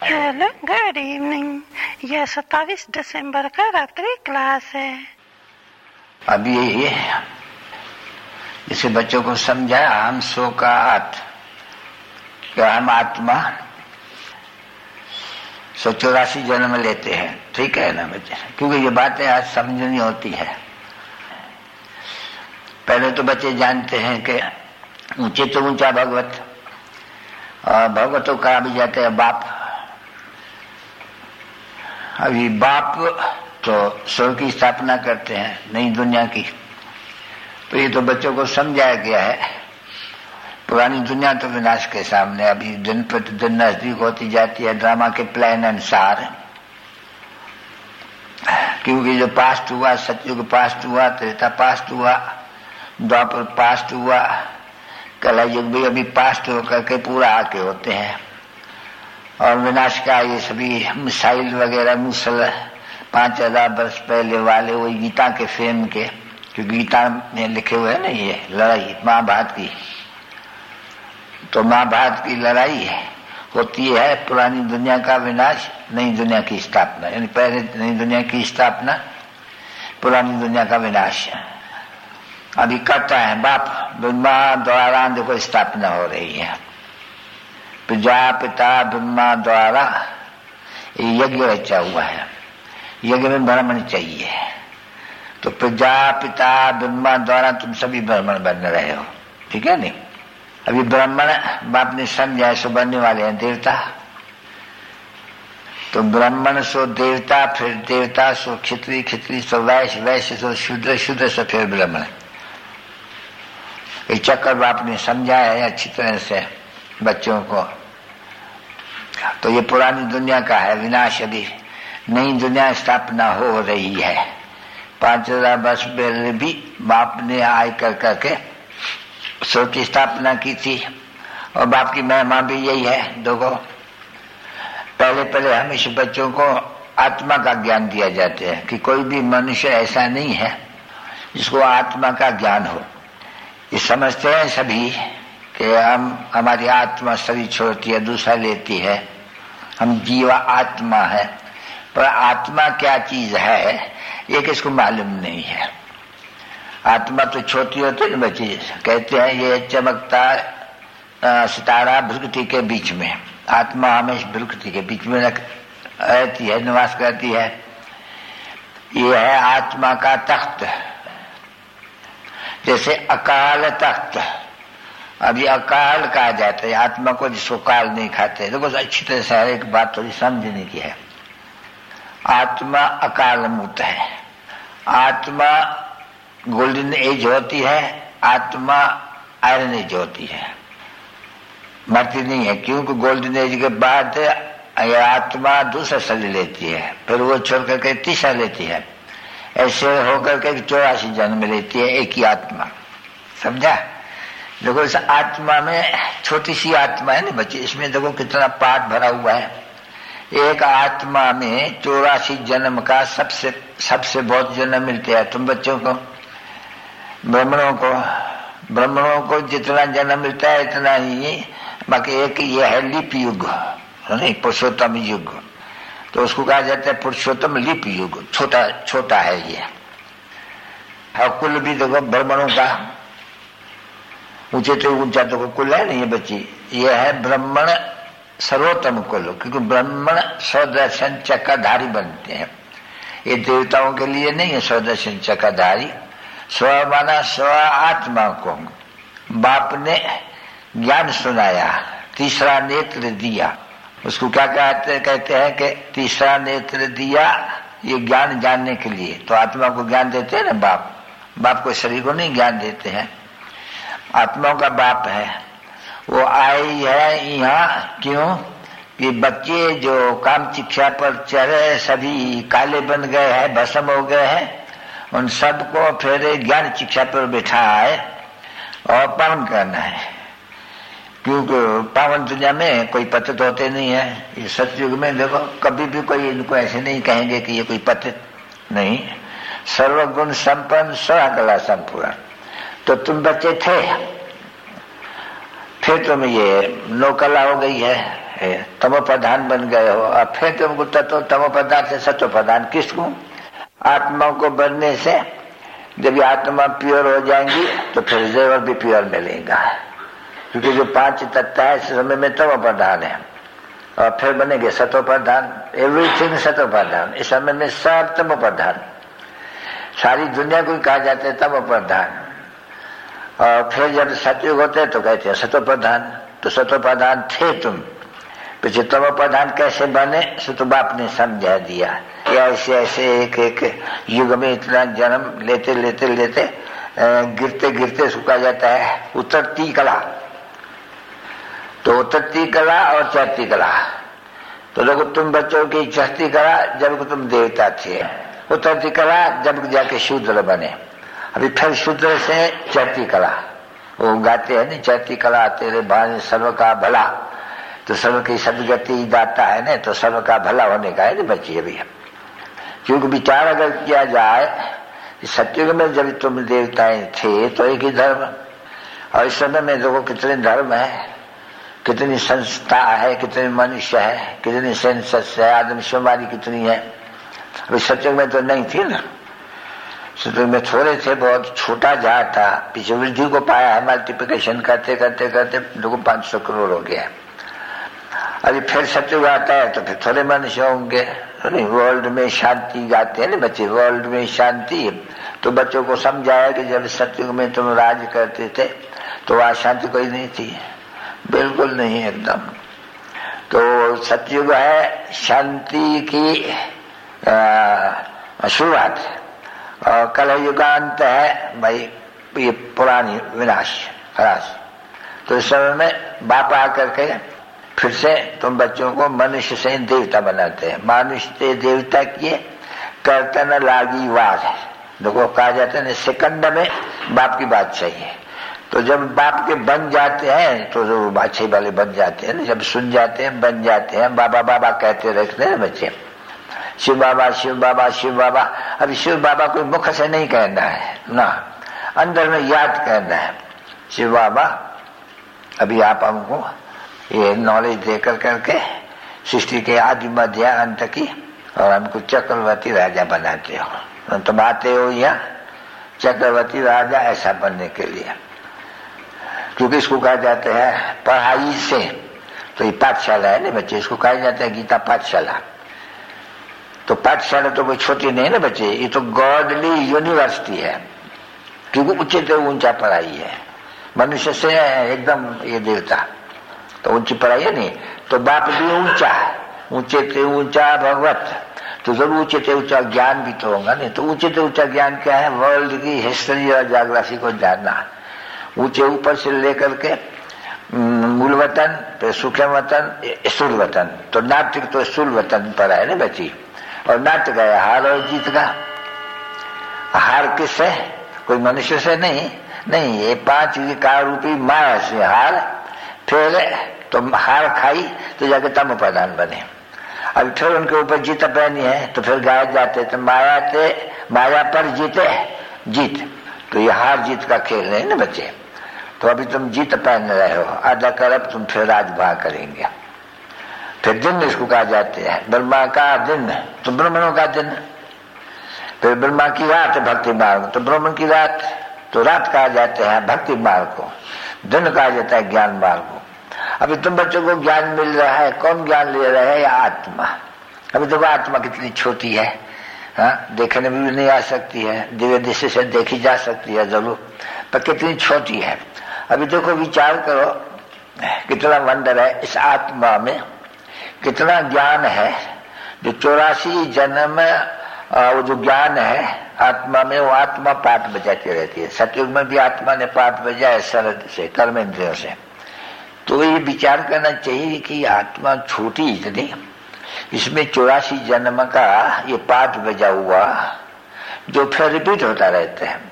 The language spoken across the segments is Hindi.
Hello, good evening. यह 27 दिसंबर का रात्रि क्लास है। अभी ये जैसे बच्चों को समझाया, हम सो का आत, क्या हम आत्मा 184 जन्म लेते हैं, ठीक है ना बच्चे? क्योंकि ये बातें आज समझनी होती है। पहले तो बच्चे जानते हैं कि ऊंचे तो ऊंचा भगवत, और भगवतों कहा भी जाते हैं बाप। अभी बाप तो स्वर्ग की स्थापना करते हैं, नई दुनिया की। तो ये तो बच्चों को समझाया गया है। पुरानी दुनिया तो विनाश के सामने अभी दिन प्रतिदिन नजदीक होती जाती है ड्रामा के प्लान अनुसार। क्योंकि जो पास्ट हुआ, सतयुग पास्ट हुआ, त्रेता पास्ट हुआ, द्वापर पास्ट हुआ, कला युग भी अभी पास्ट होकर के पूरा आके होते हैं। और विनाश का ये सभी मिसाइल वगैरह मूसल 5000 वर्ष पहले वाले वही गीता के फेम के, जो गीता में लिखे हुए हैं ना, ये लड़ाई महाभारत की। तो महाभारत की लड़ाई होती है पुरानी दुनिया का विनाश, नई दुनिया की स्थापना। यानी पहले नई दुनिया की स्थापना, पुरानी दुनिया का विनाश अभी करता है बाप। ब्रह्मा द्वारा देखो स्थापना हो रही है। प्रजापिता ब्रह्मा द्वारा यज्ञ रचा हुआ है। यज्ञ में ब्राह्मण चाहिए, तो प्रजापिता ब्रह्मा द्वारा तुम सभी ब्राह्मण बन रहे हो, ठीक है नहीं? अभी ब्राह्मण बाप ने समझा सो बनने वाले हैं देवता। तो ब्राह्मण सो देवता, फिर देवता सो क्षत्रिय, क्षत्रिय सो वैश्य, वैश्य सो शूद्र, शूद्र सो फिर ब्राह्मण। ये चक्कर बाप ने समझाया है अच्छी तरह से बच्चों को। तो ये पुरानी दुनिया का है विनाश, अभी नई दुनिया स्थापना हो रही है। 5000 वर्ष पहले भी बाप ने आय कर करके स्वर्ग की स्थापना की थी। और बाप की महिमा भी यही है। देखो, पहले हमेशा बच्चों को आत्मा का ज्ञान दिया जाता है कि कोई भी मनुष्य ऐसा नहीं है जिसको आत्मा का ज्ञान हो। ये समझते हैं सभी कि हमारी आत्मा शरीर छोड़ती है, दूसरा लेती है, हम जीवा आत्मा है। पर आत्मा क्या चीज है ये किसको मालूम नहीं है। आत्मा तो छोटी होती है बच्चे, कहते हैं ये चमकता सितारा भृगुटी के बीच में। आत्मा हमेशा भृगुटी के बीच में रहती है, निवास करती है। ये है आत्मा का तख्त, जैसे अकाल तख्त। अभी अकाल कहा जाता है आत्मा को, जिसको काल नहीं खाते। देखो अच्छी तरह से एक बात थोड़ी समझने की है। आत्मा अकाल मूत है। आत्मा गोल्डन एज होती है, आत्मा आयरन एज होती है, मरती नहीं है। क्योंकि गोल्डन एज के बाद आत्मा दूसरा शरीर लेती है, फिर वो छोड़ करके तीसरा लेती है। ऐसे होकर के 84 जन्म लेती है एक ही आत्मा, समझा? देखो इस आत्मा में छोटी सी आत्मा है ना बच्चे, इसमें देखो कितना पाठ भरा हुआ है। एक आत्मा में 84 जन्म का सबसे बहुत जन्म मिलते हैं तुम बच्चों को। ब्राह्मणों को जितना जन्म मिलता है इतना ही। बाकी एक ये है लिप युग, नहीं पुरुषोत्तम युग, तो उसको कहा जाता है पुरुषोत्तम लिप युग। छोटा है ये। और कुल भी देखो ब्राह्मणों का ऊंचे तो ऊंचा तो कुल है नहीं ये बच्ची। ये है ब्राह्मण सर्वोत्तम कुल, क्योंकि ब्राह्मण स्वदर्शन चक्रधारी बनते हैं। ये देवताओं के लिए नहीं है स्वदर्शन चक्रधारी। स्व माना स्व आत्मा को बाप ने ज्ञान सुनाया, तीसरा नेत्र दिया। उसको क्या कहते हैं कि तीसरा नेत्र दिया, ये ज्ञान जानने के लिए। तो आत्मा को ज्ञान देते हैं ना बाप को शरीर को नहीं ज्ञान देते हैं। आत्माओं का बाप है, वो आई है यहाँ। क्यों कि बच्चे जो काम शिक्षा पर चढ़े सभी काले बन गए हैं, भस्म हो गए हैं। उन सबको फिर ज्ञान शिक्षा पर बैठा है और पावन करना है। क्योंकि पावन दुनिया में कोई पतित होते नहीं है। ये सतयुग में देखो कभी भी कोई इनको ऐसे नहीं कहेंगे कि ये कोई पतित नहीं। सर्वगुण संपन्न, सर्वकला संपूर्ण। तो तुम बच्चे थे, फिर तुम ये 9 कला हो गई है, तमो प्रधान बन गए हो, अब फिर तुमको तमो प्रधान से सत्व प्रधान किसको? आत्मा को बनने से जब ये आत्मा प्योर हो जाएंगी तो फिर जेवर भी प्योर मिलेगा, क्योंकि जो 5 तत्व है इस समय में तमो प्रधान है और फिर बनेंगे सत्व प्रधान। एवरीथिंग सत्व प्रधान, इस समय में सब तमो प्रधान, सारी दुनिया को कहा जाता है तमो प्रधान। और फिर जब सतयुग होते हैं तो कहते हैं सत्व प्रधान। तो सत्व प्रधान थे तुम, पीछे तमो प्रधान कैसे बने सो तो बाप ने समझा दिया कि ऐसे ऐसे एक युग में इतना जन्म लेते लेते लेते गिरते गिरते सुखा जाता है उतरती कला। तो उतरती कला और चढ़ती कला, तो देखो तुम बच्चों की चढ़ती कला जब तुम देवता थे, उतरती कला जब जाके शूद्र बने, अभी फिर शूद्र से चढ़ती कला। वो गाते हैं ना, चढ़ती कला तेरे भाने सर्व का भला, तो सर्व की सदगति दाता है ना, तो सर्व का भला होने का है ना बच्चे। अभी क्योंकि विचार अगर किया जाए, सत्युग में जब तुम देवताएं थे तो एक ही धर्म, और इस समय में देखो कितने धर्म है, कितनी संस्था है, कितने मनुष्य है, कितनी सेंसस है, आदमशुमारी कितनी है। अभी सत्युग में तो नहीं थी ना, सत्युग में थोड़े थे, बहुत छोटा जहाज था, पीछे वृद्धि को पाया है, मल्टीप्लिकेशन करते करते करते लोगों 500 करोड़ हो गया। अभी फिर सत्युग आता है तो फिर थोड़े मनुष्य होंगे। वर्ल्ड में शांति गाते हैं ना बच्चे, वर्ल्ड में शांति। तो बच्चों को समझाया कि जब सत्युग में तुम राज करते थे तो वहां शांति कोई नहीं थी, बिल्कुल नहीं एकदम। तो सत्युग है शांति की शुरुआत, और कलयुग का अंत है भाई ये पुरानी विनाश हराश। तो इस समय में बाप आकर के फिर से तुम बच्चों को मनुष्य से देवता बनाते हैं। मनुष्य से देवता किए करता न लागी वार, देखो कहा जाता है सेकंड में बाप की बात चाहिए। तो जब बाप के बन जाते हैं तो जो बादशाही वाले बन जाते हैं ना, जब सुन जाते हैं बन जाते हैं, बाबा बाबा कहते रखते हैं बच्चे, शिव बाबा शिव बाबा शिव बाबा। अभी शिव बाबा कोई मुख से नहीं कहना है ना, अंदर में याद करना है शिव बाबा। अभी आप हमको ये नॉलेज देकर करके सृष्टि के आदि मध्य अंत की, और हमको चक्रवर्ती राजा बनाते हो। तुम आते हो यहाँ चक्रवर्ती राजा ऐसा बनने के लिए, क्योंकि इसको कहा जाता है पढ़ाई से, तो ये पाठशाला है ना बच्चे, इसको कहा जाता है गीता पाठशाला। तो पाठशाला तो कोई छोटी नहीं है ना बच्चे, ये तो गॉडली यूनिवर्सिटी है, क्योंकि ऊंचे से ऊंचा पढ़ाई है, मनुष्य से एकदम ये देवता, तो ऊंची पढ़ाई है नहीं। तो बाप भी ऊंचा, ऊंचे से ऊंचा भगवत, तो जरूर ऊंचे से ऊंचा ज्ञान भी तो होगा नहीं। तो ऊंचे से ऊंचा ज्ञान क्या है? वर्ल्ड की हिस्ट्री और ज्योग्राफी को जानना, ऊंचे ऊपर से लेकर के मूल वतन, फिर सूक्ष्म वतन, स्थूल वतन। तो नाट्य तो स्थूल वतन पर है ना बच्ची, और नाट्य का हार और जीत का। हार किससे? कोई मनुष्य से नहीं, ये 5 विकार रूपी माया से हार। फिर तो हार खाई तो जाके तम प्रधान बने। अब फिर उनके ऊपर जीत पहनी है तो फिर गाए जाते तो माया पर जीते जीत। तो ये हार जीत का खेल नहीं ना बच्चे। तो अभी तुम जीत पहन रहे हो, आधा करब तुम फिर राजभाग करेंगे। फिर दिन इसको कहा जाते हैं ब्रह्मा का दिन, तो ब्राह्मणों का दिन। फिर ब्रह्मा की रात भक्ति मार्ग, तो ब्राह्मण की रात, तो रात कहा जाते हैं भक्ति मार्ग को, दिन कहा जाता है ज्ञान मार्ग को। अभी तुम बच्चों को ज्ञान मिल रहा है, कौन ज्ञान ले रहा है? या आत्मा। अभी देखो आत्मा कितनी छोटी है, हाँ, देखने में भी नहीं आ सकती है, दिव्य दृष्टि से देखी जा सकती है जरूर, पर कितनी छोटी है। अभी देखो विचार करो कितना वंडर है इस आत्मा में, कितना ज्ञान है। जो 84 जन्म वो जो ज्ञान है आत्मा में, वो आत्मा पाठ बजाती रहती है। सतयुग में भी आत्मा ने पाठ बजाया शरद से, कर्मेंद्रियों से। तो ये विचार करना चाहिए कि आत्मा छोटी इतनी, इसमें 84 जन्म का ये पाठ बजा हुआ जो फिर रिपीट होता रहता है।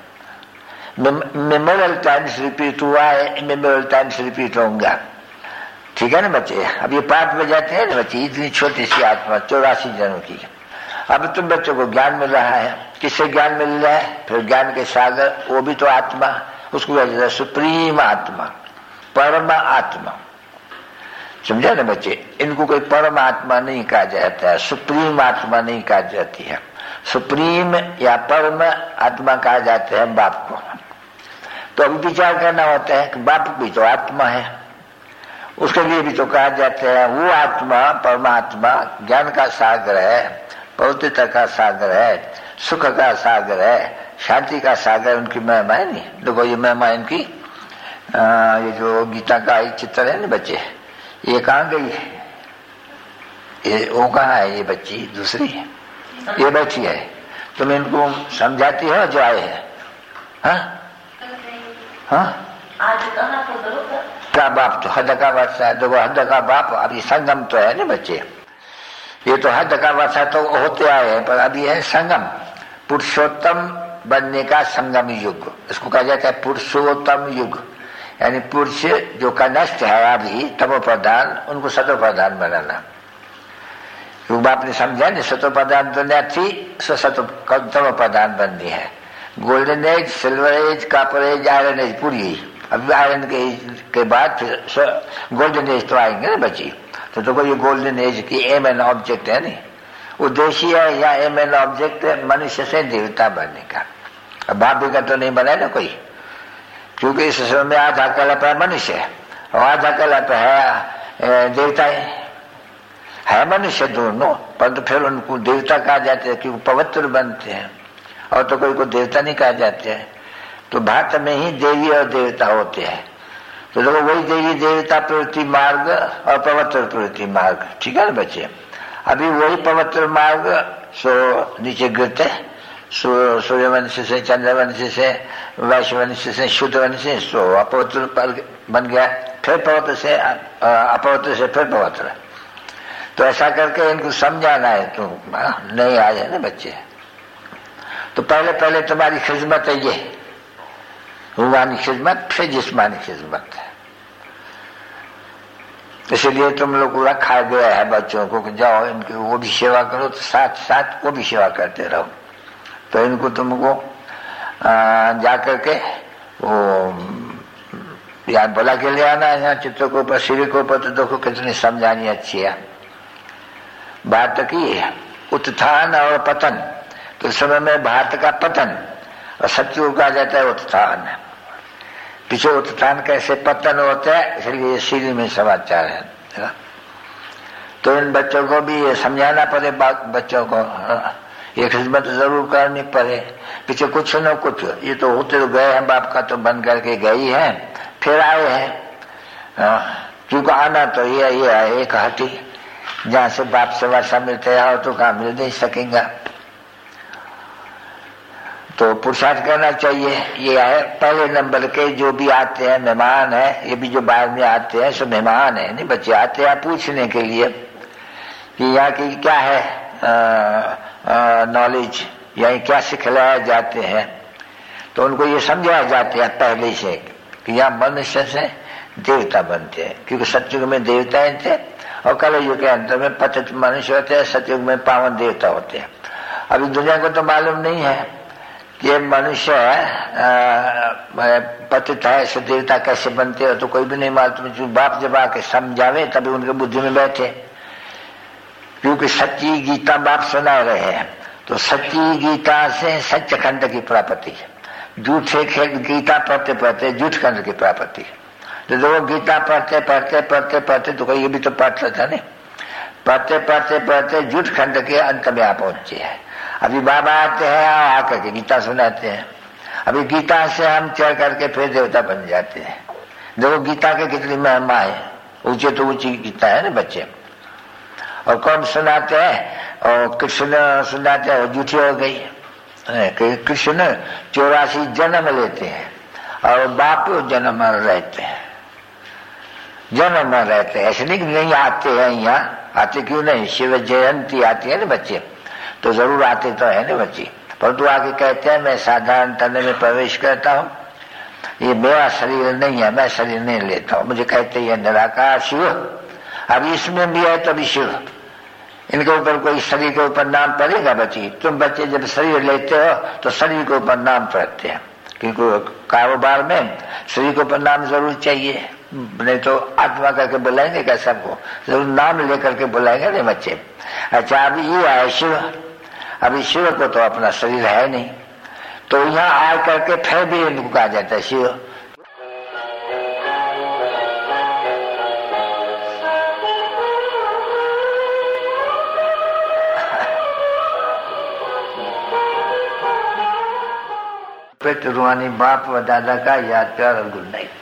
मेमोरियल टाइम्स रिपीट हुआ है, मेमोरियल टाइम्स रिपीट होगा, ठीक है ना बच्चे। अब ये पाठ बजाते हैं ना बच्चे, इतनी छोटी सी आत्मा 84 जन्म की। अब तुम बच्चों को ज्ञान मिल रहा है, किससे ज्ञान मिल रहा है? फिर ज्ञान के सागर, वो भी तो आत्मा, उसको कहते हैं सुप्रीम आत्मा, परम आत्मा। समझा ना बच्चे? इनको कोई परमात्मा नहीं कहा जाता है, सुप्रीम आत्मा नहीं कहा जाती है। सुप्रीम या परम आत्मा कहा जाता है बाप को। तो अब विचार करना होता है कि बाप भी तो आत्मा है, उसके लिए भी तो कहा जाता है वो आत्मा परमात्मा ज्ञान का सागर है, पवित्रता का सागर है, सुख का सागर है, शांति का सागर। उनकी महिमा है नहीं। देखो ये महिमा इनकी, ये जो गीता का एक चित्र है ना बच्चे, ये कहाँ गई है? ये वो कहाँ है? ये बच्ची दूसरी ये बैठी है। तुम इनको समझाती हो जो आए हैं? हाँ आज कहाँ का बाप तो हद का वर्षा है। देखो हद का बाप अभी संगम तो है ना बच्चे, ये तो हद का वर्षा तो होते आए हैं, पर अभी है संगम, पुरुषोत्तम बनने का संगम युग। इसको कहा जाता है पुरुषोत्तम युग, यानी पुरुष जो का नष्ट है अभी तमो प्रधान, उनको सतो प्रधान बनाना। युग बाप ने समझा नहीं, सतो प्रधान दुनिया थी, तमो प्रधान बननी है। Golden age, silver age, copper age, iron age पूरी। अब आयरन के बाद फिर गोल्डन एज तो आएंगे ना बच्ची। तो ये गोल्डन एज की एम एन ऑब्जेक्ट है नहीं, उद्देश्य है या एम एन ऑब्जेक्ट है मनुष्य से देवता बनने का। अब भाभी का तो नहीं बना ना कोई, क्योंकि इस समय में आधा कल्प है मनुष्य और आधा कल्प है देवता है मनुष्य दोनों, परंतु फिर उनको देवता कहा जाता है क्योंकि पवित्र बनते हैं, और तो कोई को देवता नहीं कहा जाते हैं। तो भारत में ही देवी और देवता होते हैं। तो देखो वही देवी देवता प्रवृत्ति मार्ग और पवित्र प्रवृत्ति मार्ग, ठीक है ना बच्चे? अभी वही पवित्र मार्ग सो नीचे गिरते, सूर्यवंश से, चंद्रवंश से, वैश्यवंश से, शुद्धवंश से, सो अपवित्र पर बन गया, फिर पवित्र से अपवित्र से फिर पवित्र। तो ऐसा करके इनको समझाना है। तो नहीं आ जाए ना बच्चे, तो पहले पहले तुम्हारी खिदमत है ये रूहानी खिदमत, फिर जिस्मानी खिदमत है। इसलिए तुम लोग को रखा गया है बच्चों को कि जाओ इनकी वो भी सेवा करो, तो साथ साथ वो भी सेवा करते रहो। तो इनको तुमको जा करके वो यार बोला के ले आना है यहाँ चित्रों के ऊपर, सिर के ऊपर। तो देखो कितनी समझानी अच्छी है बात की उत्थान और पतन। तो इस समय में भारत का पतन और सत्युग कहा जाता है उत्थान। पीछे उत्थान कैसे पतन होता है, इसलिए सीधी में समाचार है। तो इन बच्चों को भी ये समझाना पड़े, बच्चों को ये खिदमत जरूर करनी पड़े। पीछे कुछ न कुछ ये तो होते तो गए हैं, बाप का तो बन करके गई है, फिर आए हैं। क्योंकि आना तो ये है एक हटी, जहाँ से बाप से वर्षा मिलते हैं तो कहाँ मिल नहीं सकेगा। तो पुरुषार्थ करना चाहिए। ये है पहले नंबर के जो भी आते हैं मेहमान है, ये भी जो बाहर में आते हैं सब मेहमान है नहीं बच्चे, आते हैं पूछने के लिए कि यहाँ की क्या है नॉलेज, यहाँ क्या सिखलाया जाते हैं। तो उनको ये समझाया जाता है पहले से कि यहाँ मनुष्य से देवता बनते हैं, क्योंकि सतयुग में देवताएं थे और कलयुग के अंत में पतित मनुष्य होते हैं, सतयुग में पावन देवता होते हैं। अभी दुनिया को तो मालूम नहीं है ये मनुष्य पतित है, ऐसे देवता कैसे बनते हो, तो कोई भी नहीं मालूम। जो बाप जब आके समझावे तभी उनके बुद्धि में बैठे, क्योंकि सच्ची गीता बाप सुना रहे हैं। तो सच्ची गीता से सच्च खंड की प्राप्ति, झूठे गीता पढ़ते पढ़ते झूठ खंड की प्राप्ति। तो लोग गीता पढ़ते पढ़ते पढ़ते पढ़ते तो ये भी तो पढ़ता था नहीं, पढ़ते पढ़ते पढ़ते झूठ खंड के अंत में आप पहुंचे हैं। अभी बाबा आते हैं आकर के गीता सुनाते हैं, अभी गीता से हम चढ़ करके फिर देवता बन जाते हैं। देखो गीता के कितनी महिमा है, ऊंचे तो ऊंची गीता है ना बच्चे। और कौन सुनाते हैं, और कृष्ण सुनाते हैं, वो झूठी हो गई। कृष्ण 84 जन्म लेते हैं और बाप जन्म रहते हैं, जन्म रहते हैं। ऐसे नहीं आते हैं यहाँ, आते क्यों नहीं, शिव जयंती आती है ना बच्चे, तो जरूर आते तो है ना बच्ची। परंतु आगे कहते हैं मैं साधारण तन में प्रवेश करता हूँ, ये मेरा शरीर नहीं है, मैं शरीर नहीं लेता हूँ। मुझे कहते हैं निराकार शिव, अब इसमें भी है तभी शिव। इनके ऊपर कोई शरीर के ऊपर नाम पड़ेगा बच्ची? तुम बच्चे जब शरीर लेते हो तो शरीर के ऊपर नाम पड़ते हैं, क्योंकि कारोबार में शरीर के ऊपर नाम जरूर चाहिए। नहीं तो आत्मा करके बुलाएंगे क्या सबको? जरूर नाम लेकर के बुलाएंगे नहीं बच्चे। अच्छा, अभी ये है शिव। अभी शिव को तो अपना शरीर है नहीं, तो यहाँ आ करके फिर भी इनको कहा जाता है शिव। रूहानी बाप व दादा का याद प्यार और गुड नाइट।